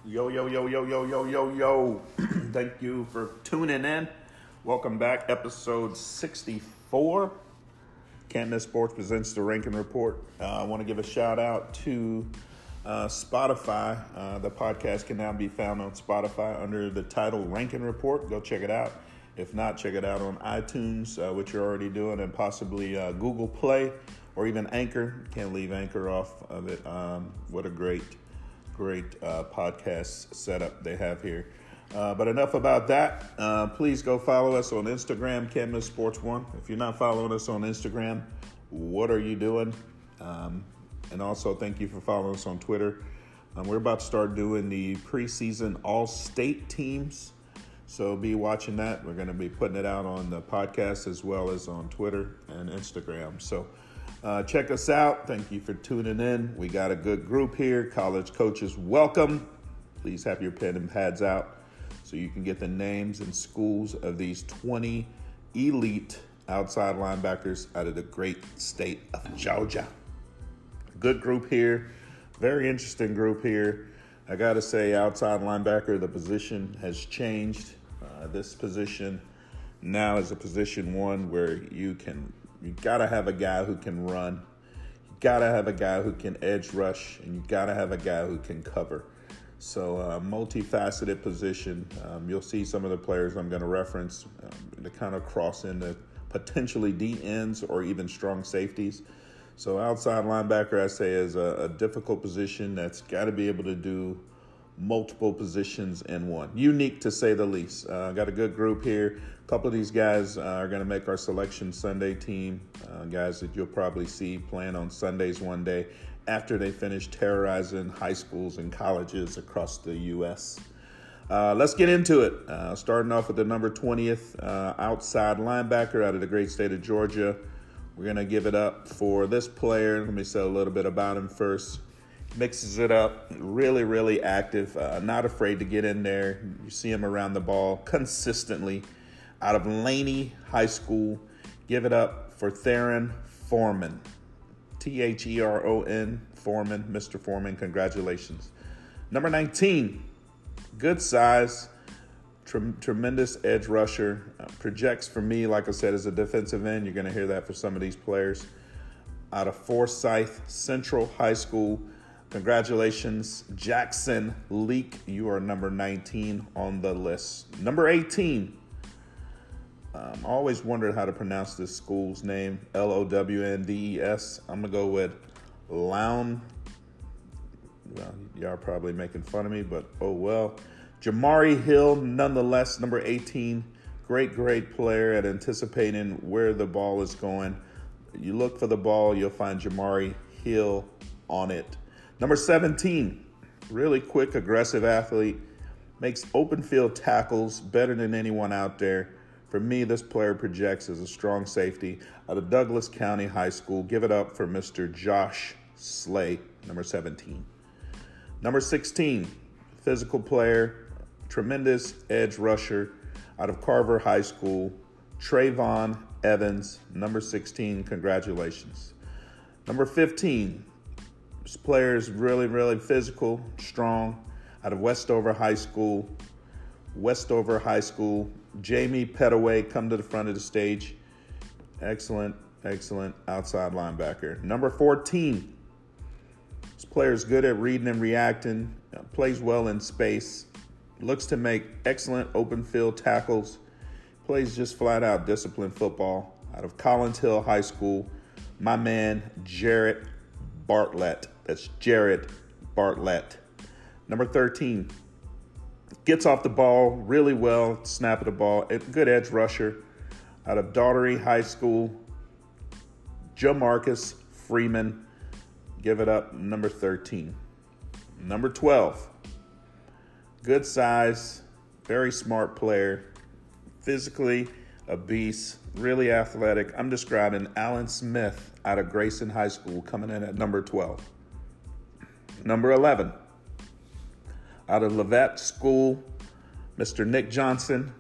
Yo, yo, yo, yo, yo, yo, yo, yo. Thank you for tuning in. Welcome back, episode 64. Can't Miss Sports presents the Ranking Report. I want to give a shout out to Spotify. The podcast can now be found on Spotify under the title Ranking Report. Go check it out. If not, check it out on iTunes, which you're already doing, and possibly Google Play or even Anchor. Can't leave Anchor off of it. What a great podcast setup they have here. But enough about that. Please go follow us on Instagram, Can't Miss Sports 1. If you're not following us on Instagram, what are you doing? And also thank you for following us on Twitter. We're about to start doing the preseason all-state teams. So be watching that. We're going to be putting it out on the podcast as well as on Twitter and Instagram. So check us out. Thank you for tuning in. We got a good group here. College coaches, welcome. Please have your pen and pads out so you can get the names and schools of these 20 elite outside linebackers out of the great state of Georgia. Good group here. Very interesting group here. I got to say, outside linebacker, the position has changed. This position now is a position one where you got to have a guy who can run. You got to have a guy who can edge rush, and you got to have a guy who can cover. So multifaceted position. You'll see some of the players I'm going to reference to kind of cross into potentially D ends or even strong safeties. So outside linebacker, I say, is a difficult position that's got to be able to do multiple positions in one. Unique, to say the least. Got a good group here. A couple of these guys are going to make our Selection Sunday team. Guys that you'll probably see playing on Sundays one day after they finish terrorizing high schools and colleges across the U.S. Let's get into it. Starting off with the number 20th outside linebacker out of the great state of Georgia. We're going to give it up for this player. Let me say a little bit about him first. Mixes it up, really, really active, not afraid to get in there. You see him around the ball consistently. Out of Laney High School, give it up for Theron Foreman. Theron Foreman, Mr. Foreman, congratulations. Number 19, good size, tremendous edge rusher. Projects for me, like I said, as a defensive end. You're going to hear that for some of these players. Out of Forsyth Central High School, congratulations, Jackson Leak. You are number 19 on the list. Number 18. I always wondered how to pronounce this school's name. Lowndess. I'm going to go with Lown. Well, y'all are probably making fun of me, but oh well. Jamari Hill, nonetheless, number 18. Great player at anticipating where the ball is going. You look for the ball, you'll find Jamari Hill on it. Number 17, really quick, aggressive athlete, makes open field tackles better than anyone out there. For me, this player projects as a strong safety out of Douglas County High School. Give it up for Mr. Josh Slay, number 17. Number 16, physical player, tremendous edge rusher out of Carver High School, Trayvon Evans, number 16. Congratulations. Number 15, this player is really physical, strong, out of Westover High School. Jamie Petaway, come to the front of the stage. Excellent outside linebacker. Number 14, this player is good at reading and reacting, plays well in space, looks to make excellent open field tackles, plays just flat out disciplined football. Out of Collins Hill High School, my man, Jarrett Bartlett. That's Jarrett Bartlett. Number 13, gets off the ball really well, snap of the ball, a good edge rusher. Out of Daugherty High School, Jamarcus Freeman. Give it up, number 13. Number 12, good size, very smart player, physically a beast, really athletic. I'm describing Alan Smith out of Grayson High School coming in at number 12. Number 11, out of Levette School, Mr. Nick Jackson.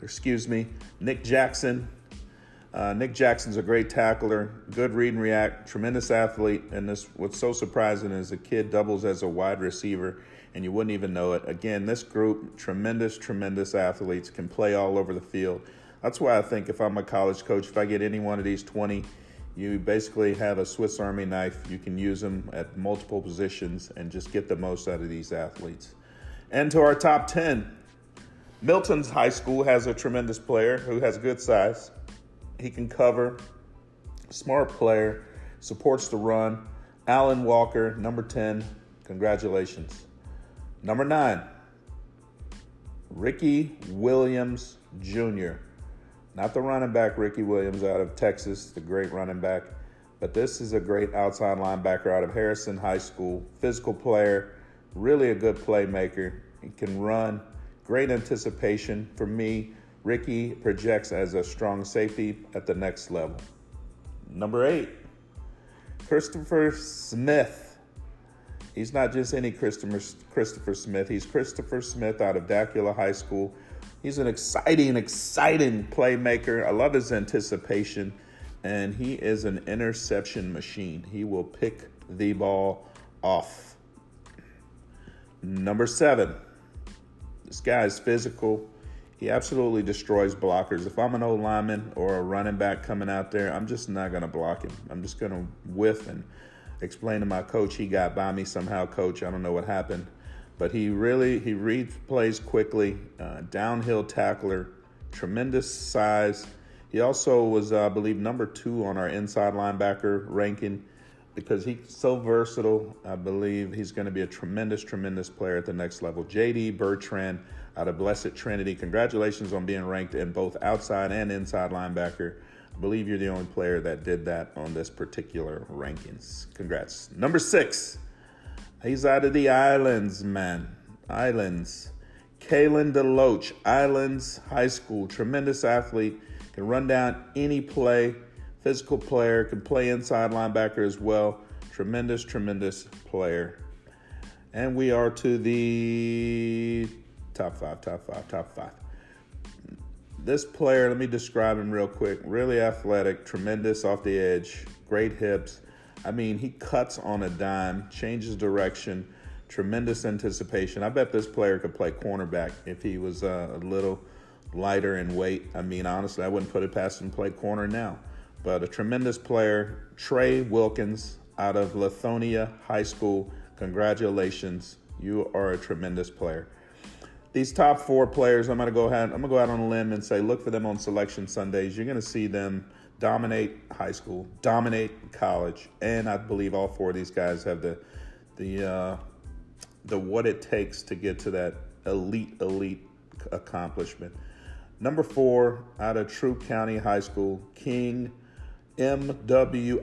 Nick Jackson's a great tackler, good read and react, tremendous athlete. And what's so surprising is the kid doubles as a wide receiver and you wouldn't even know it. Again, this group, tremendous athletes, can play all over the field. That's why I think if I'm a college coach, if I get any one of these 20, you basically have a Swiss Army knife. You can use them at multiple positions and just get the most out of these athletes. And to our top 10, Milton's High School has a tremendous player who has good size. He can cover, smart player, supports the run. Alan Walker, number 10, congratulations. Number 9, Ricky Williams Jr. Not the running back Ricky Williams out of Texas, the great running back, but this is a great outside linebacker out of Harrison High School. Physical player, really a good playmaker. He can run, great anticipation. For me, Ricky projects as a strong safety at the next level. Number 8, Christopher Smith. He's not just any Christopher Smith. He's Christopher Smith out of Dacula High School. He's an exciting playmaker. I love his anticipation, and he is an interception machine. He will pick the ball off. Number 7, this guy is physical. He absolutely destroys blockers. If I'm an old lineman or a running back coming out there, I'm just not going to block him. I'm just going to whiff and explain to my coach, he got by me somehow, coach. I don't know what happened. But he reads plays quickly, downhill tackler, tremendous size. He also was, I believe, number 2 on our inside linebacker ranking because he's so versatile. I believe he's going to be a tremendous player at the next level. J.D. Bertrand out of Blessed Trinity. Congratulations on being ranked in both outside and inside linebacker. I believe you're the only player that did that on this particular rankings. Congrats. Number 6. He's out of the Islands, man. Islands. Kalen DeLoach, Islands High School. Tremendous athlete. Can run down any play. Physical player. Can play inside linebacker as well. Tremendous player. And we are to the top five. This player, let me describe him real quick. Really athletic, tremendous off the edge, great hips. I mean, he cuts on a dime, changes direction, tremendous anticipation. I bet this player could play cornerback if he was a little lighter in weight. I mean, honestly, I wouldn't put it past him to play corner now. But a tremendous player, Trey Wilkins out of Lithonia High School. Congratulations. You are a tremendous player. These top 4 players, I'm going to go out on a limb and say look for them on Selection Sundays. You're going to see them dominate high school, dominate college, and I believe all 4 of these guys have the what it takes to get to that elite accomplishment. Number 4 out of Troup County High School, King Mwikuta.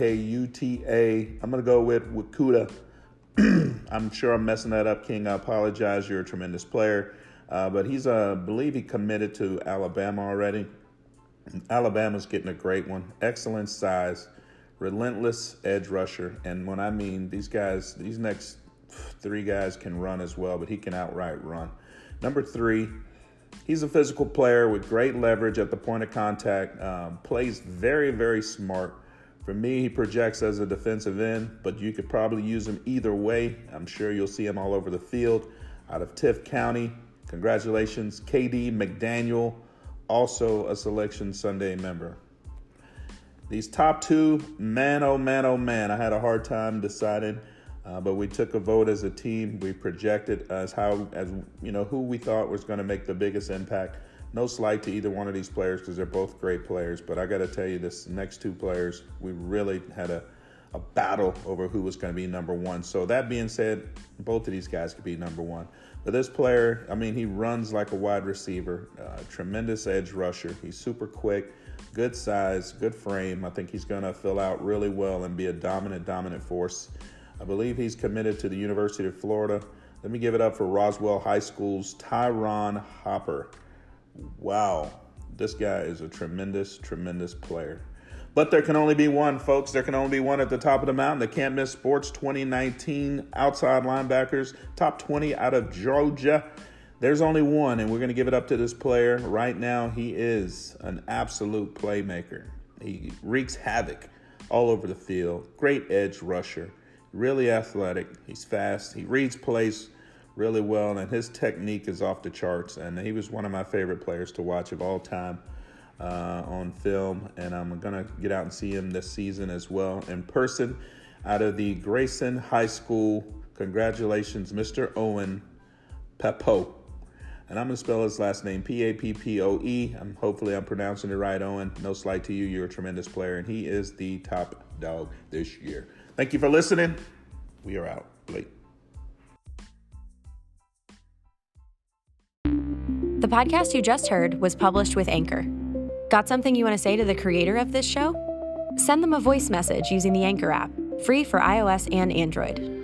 I'm going to go with Wikuta. I'm sure I'm messing that up, King. I apologize. You're a tremendous player. But he's, I believe he committed to Alabama already. Alabama's getting a great one. Excellent size, relentless edge rusher. And when I mean these guys, these next 3 guys can run as well, but he can outright run. Number 3, he's a physical player with great leverage at the point of contact, plays very smart. For me, he projects as a defensive end, but you could probably use him either way. I'm sure you'll see him all over the field. Out of Tift County, congratulations. KD McDaniel, also a Selection Sunday member. These top 2, man, oh man, I had a hard time deciding, but we took a vote as a team. We projected as who we thought was going to make the biggest impact. No slight to either one of these players because they're both great players, but I got to tell you, this next 2 players, we really had a battle over who was going to be number 1. So that being said, both of these guys could be number 1. But this player, I mean, he runs like a wide receiver, tremendous edge rusher. He's super quick, good size, good frame. I think he's going to fill out really well and be a dominant force. I believe he's committed to the University of Florida. Let me give it up for Roswell High School's Tyron Hopper. Wow, this guy is a tremendous player. But there can only be one, folks. There can only be one at the top of the mountain. The Can't Miss Sports 2019 outside linebackers, top 20 out of Georgia. There's only one, and we're going to give it up to this player. Right now, he is an absolute playmaker. He wreaks havoc all over the field. Great edge rusher. Really athletic. He's fast. He reads plays really well, and his technique is off the charts. And he was one of my favorite players to watch of all time on film. And I'm going to get out and see him this season as well in person out of the Grayson High School. Congratulations, Mr. Owen Pappoe. And I'm going to spell his last name Pappoe. Hopefully I'm pronouncing it right, Owen. No slight to you. You're a tremendous player, and he is the top dog this year. Thank you for listening. We are out. Late. The podcast you just heard was published with Anchor. Got something you want to say to the creator of this show? Send them a voice message using the Anchor app, free for iOS and Android.